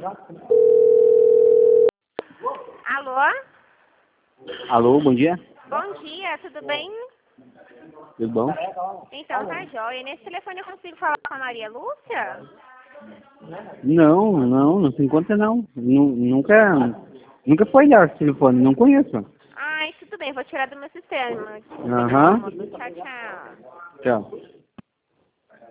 Alô? Alô, bom dia. Bom dia, tudo bem? Tudo bom? Então tá jóia. Nesse telefone eu consigo falar com a Maria Lúcia? Não se encontra não. Nunca foi lá esse telefone, não conheço. Ai, tudo bem, vou tirar do meu sistema. Aham. Tchau, tchau. Tchau.